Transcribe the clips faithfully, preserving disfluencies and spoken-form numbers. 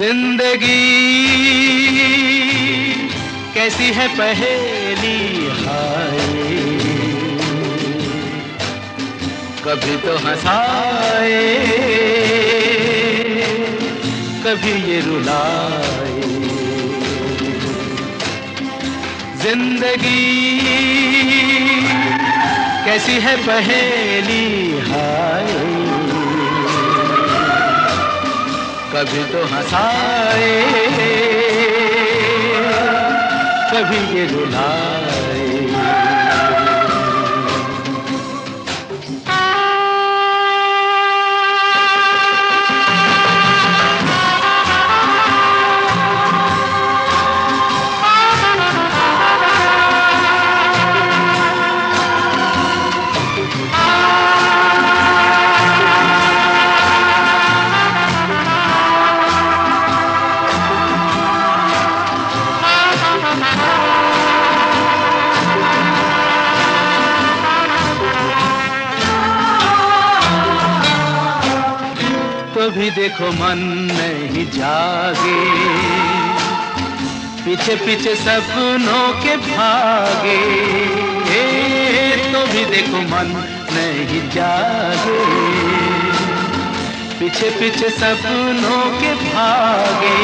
जिंदगी कैसी है पहेली हाय, कभी तो हंसाए कभी ये रुलाए। जिंदगी कैसी है पहेली हाय, कभी तो हंसाए कभी ये रुलाए। तो भी देखो मन नहीं जागे, पीछे पीछे सपनों के भागे। तो भी देखो मन नहीं जागे, पीछे पीछे सपनों के भागे।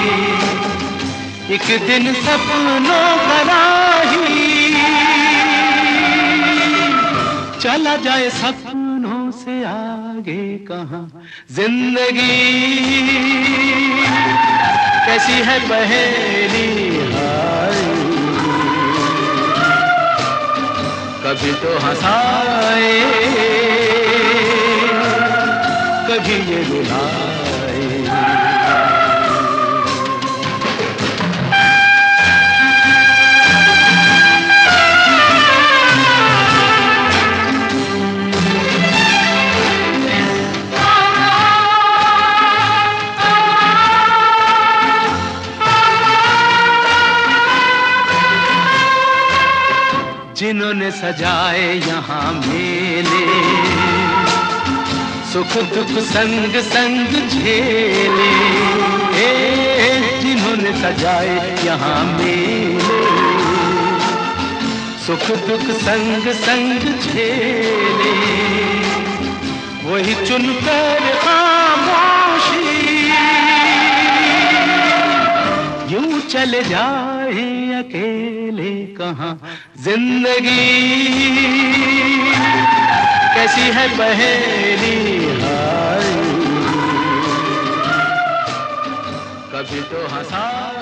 एक दिन सपनों का राही चला जाए सपनों से आगे कहाँ। जिंदगी कैसी है पहेली हाय, कभी तो हंसाए कभी ये रुलाए। जिन्होंने सजाए यहाँ मेले, सुख दुख संग संग झेले। जिन्होंने सजाए यहाँ मेले, सुख दुख संग संग झेले। वही चुनकर खामोशी यूं चले जाए अकेले कहाँ। जिंदगी कैसी है पहेली हाय, कभी तो हंसा